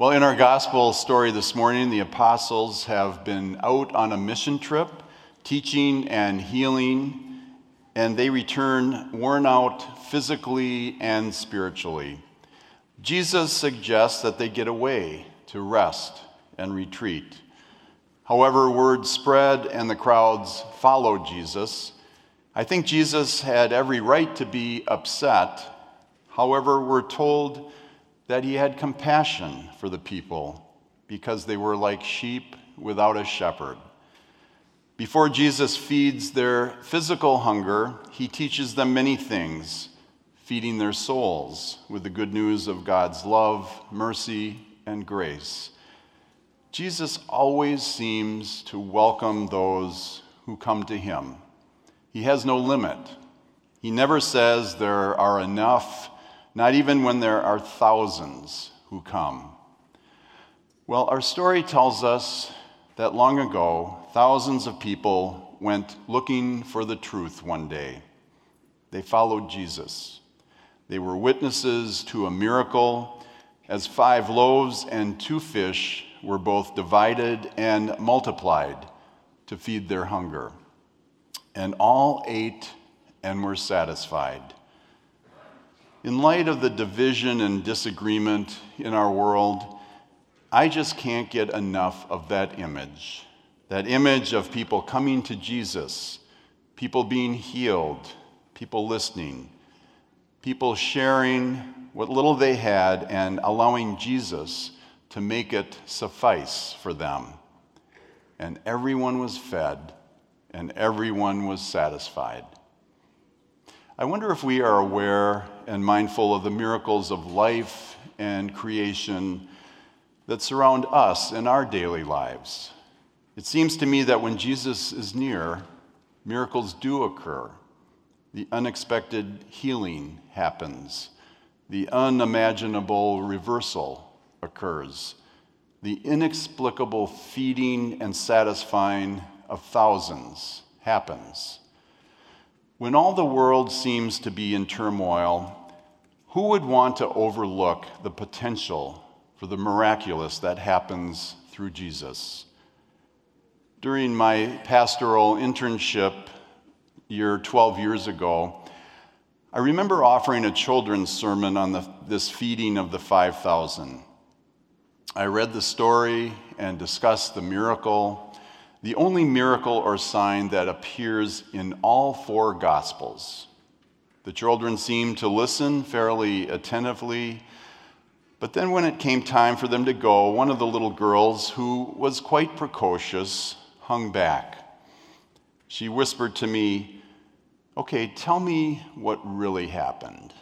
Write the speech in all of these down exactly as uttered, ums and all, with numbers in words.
Well, in our gospel story this morning, the apostles have been out on a mission trip, teaching and healing, and they return worn out physically and spiritually. Jesus suggests that they get away to rest and retreat. However, word spread and the crowds followed Jesus. I think Jesus had every right to be upset. However, we're told that he had compassion for the people because they were like sheep without a shepherd. Before Jesus feeds their physical hunger, he teaches them many things, feeding their souls with the good news of God's love, mercy, and grace. Jesus always seems to welcome those who come to him. He has no limit. He never says there are enough, not even when there are thousands who come. Well, our story tells us that long ago, thousands of people went looking for the truth one day. They followed Jesus. They were witnesses to a miracle as five loaves and two fish were both divided and multiplied to feed their hunger. And all ate and were satisfied. In light of the division and disagreement in our world, I just can't get enough of that image. That image of people coming to Jesus, people being healed, people listening, people sharing what little they had and allowing Jesus to make it suffice for them. And everyone was fed, and everyone was satisfied. I wonder if we are aware and mindful of the miracles of life and creation that surround us in our daily lives. It seems to me that when Jesus is near, miracles do occur. The unexpected healing happens. The unimaginable reversal occurs. The inexplicable feeding and satisfying of thousands happens. When all the world seems to be in turmoil, who would want to overlook the potential for the miraculous that happens through Jesus? During my pastoral internship year twelve years ago, I remember offering a children's sermon on the, this feeding of the five thousand. I read the story and discussed the miracle, the only miracle or sign that appears in all four Gospels. The children seemed to listen fairly attentively, but then when it came time for them to go, one of the little girls, who was quite precocious, hung back. She whispered to me, "Okay, tell me what really happened."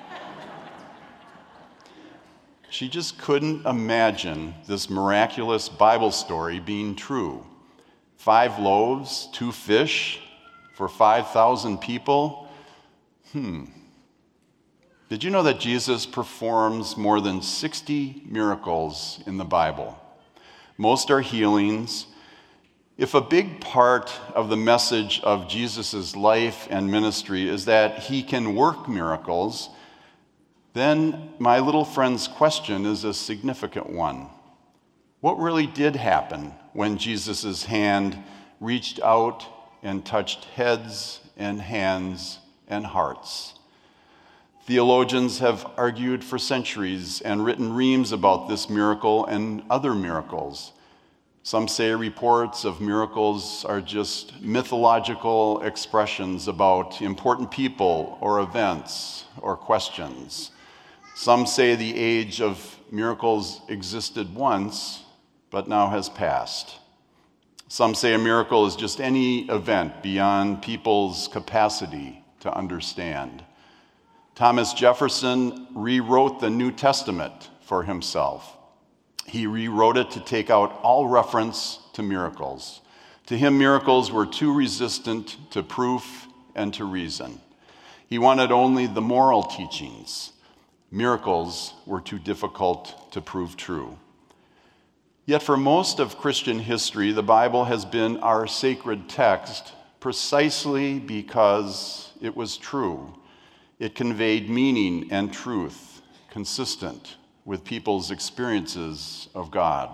She just couldn't imagine this miraculous Bible story being true. Five loaves, two fish for five thousand people? Hmm. Did you know that Jesus performs more than sixty miracles in the Bible? Most are healings. If a big part of the message of Jesus' life and ministry is that he can work miracles, then my little friend's question is a significant one. What really did happen when Jesus' hand reached out and touched heads and hands and hearts? Theologians have argued for centuries and written reams about this miracle and other miracles. Some say reports of miracles are just mythological expressions about important people or events or questions. Some say the age of miracles existed once, but now has passed. Some say a miracle is just any event beyond people's capacity to understand. Thomas Jefferson rewrote the New Testament for himself. He rewrote it to take out all reference to miracles. To him, miracles were too resistant to proof and to reason. He wanted only the moral teachings. Miracles were too difficult to prove true. Yet for most of Christian history, the Bible has been our sacred text precisely because it was true. It conveyed meaning and truth consistent with people's experiences of God.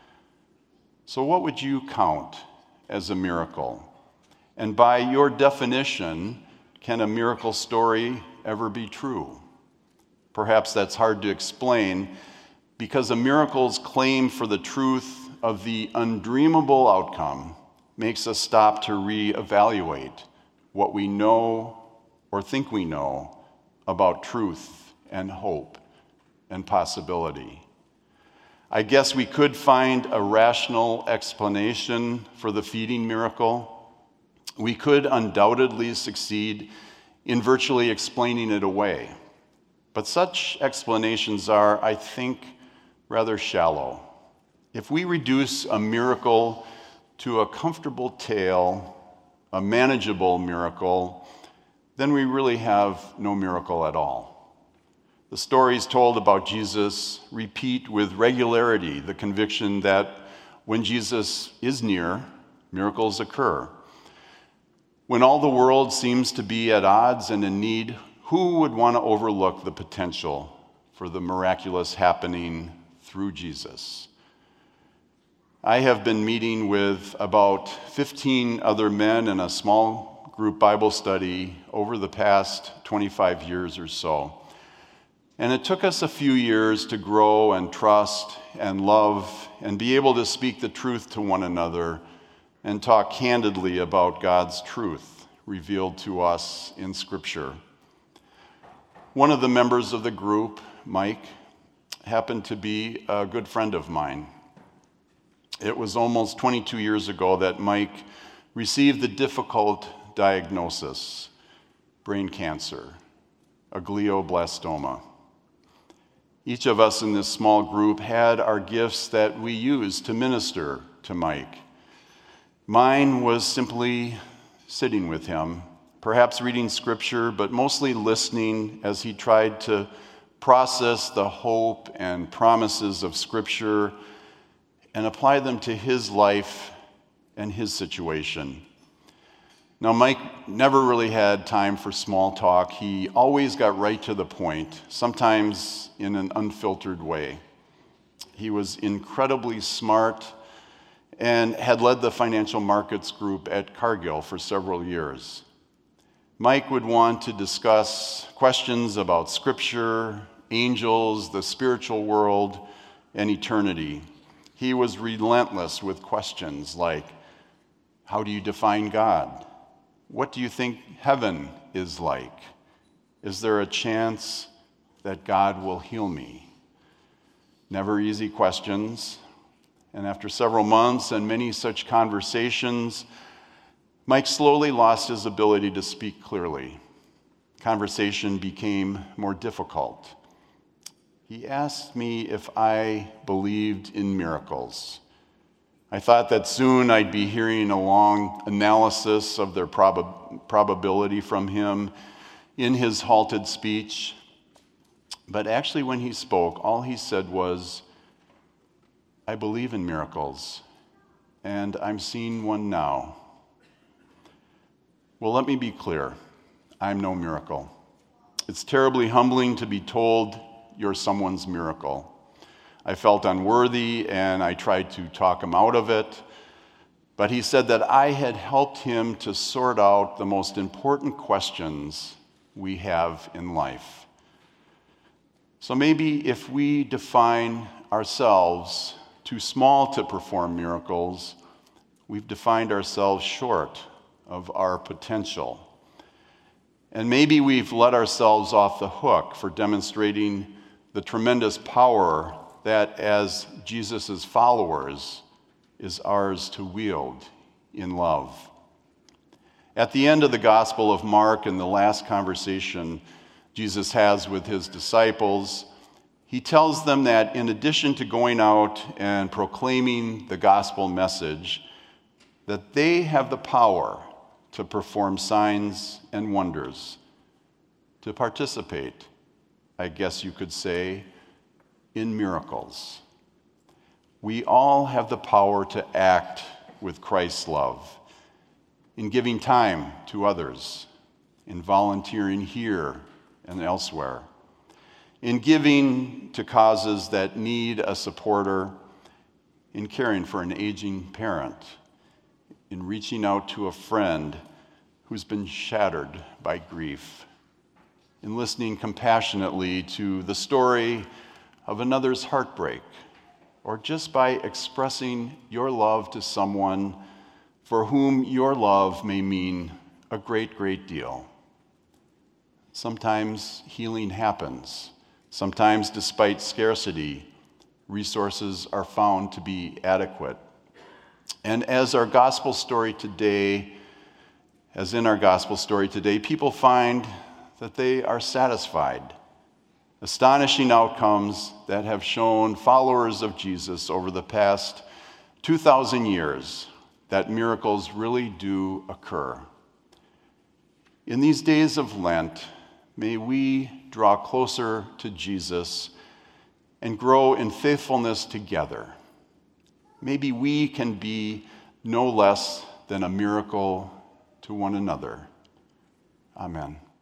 So what would you count as a miracle? And by your definition, can a miracle story ever be true? Perhaps that's hard to explain because a miracle's claim for the truth of the undreamable outcome makes us stop to reevaluate what we know or think we know about truth and hope and possibility. I guess we could find a rational explanation for the feeding miracle. We could undoubtedly succeed in virtually explaining it away. But such explanations are, I think, rather shallow. If we reduce a miracle to a comfortable tale, a manageable miracle, then we really have no miracle at all. The stories told about Jesus repeat with regularity the conviction that when Jesus is near, miracles occur. When all the world seems to be at odds and in need, who would want to overlook the potential for the miraculous happening through Jesus? I have been meeting with about fifteen other men in a small group Bible study over the past twenty-five years or so. And it took us a few years to grow and trust and love and be able to speak the truth to one another and talk candidly about God's truth revealed to us in Scripture. One of the members of the group, Mike, happened to be a good friend of mine. It was almost twenty-two years ago that Mike received the difficult diagnosis, brain cancer, a glioblastoma. Each of us in this small group had our gifts that we used to minister to Mike. Mine was simply sitting with him, perhaps reading scripture, but mostly listening as he tried to process the hope and promises of scripture and apply them to his life and his situation. Now, Mike never really had time for small talk. He always got right to the point, sometimes in an unfiltered way. He was incredibly smart and had led the financial markets group at Cargill for several years. Mike would want to discuss questions about scripture, angels, the spiritual world, and eternity. He was relentless with questions like, how do you define God? What do you think heaven is like? Is there a chance that God will heal me? Never easy questions. And after several months and many such conversations, Mike slowly lost his ability to speak clearly. Conversation became more difficult. He asked me if I believed in miracles. I thought that soon I'd be hearing a long analysis of their prob- probability from him in his halted speech. But actually, when he spoke, all he said was, I believe in miracles, and I'm seeing one now. Well, let me be clear. I'm no miracle. It's terribly humbling to be told you're someone's miracle. I felt unworthy, and I tried to talk him out of it. But he said that I had helped him to sort out the most important questions we have in life. So maybe if we define ourselves too small to perform miracles, we've defined ourselves short of our potential. And maybe we've let ourselves off the hook for demonstrating the tremendous power that, as Jesus' followers, is ours to wield in love. At the end of the Gospel of Mark, in the last conversation Jesus has with his disciples, he tells them that in addition to going out and proclaiming the gospel message, that they have the power to perform signs and wonders, to participate, I guess you could say, in miracles. We all have the power to act with Christ's love, in giving time to others, in volunteering here and elsewhere, in giving to causes that need a supporter, in caring for an aging parent, in reaching out to a friend who's been shattered by grief, in listening compassionately to the story of another's heartbreak, or just by expressing your love to someone for whom your love may mean a great, great deal. Sometimes healing happens. Sometimes, despite scarcity, resources are found to be adequate. And as our gospel story today, as in our gospel story today, people find that they are satisfied. Astonishing outcomes that have shown followers of Jesus over the past two thousand years that miracles really do occur. In these days of Lent, may we draw closer to Jesus and grow in faithfulness together. Maybe we can be no less than a miracle to one another. Amen.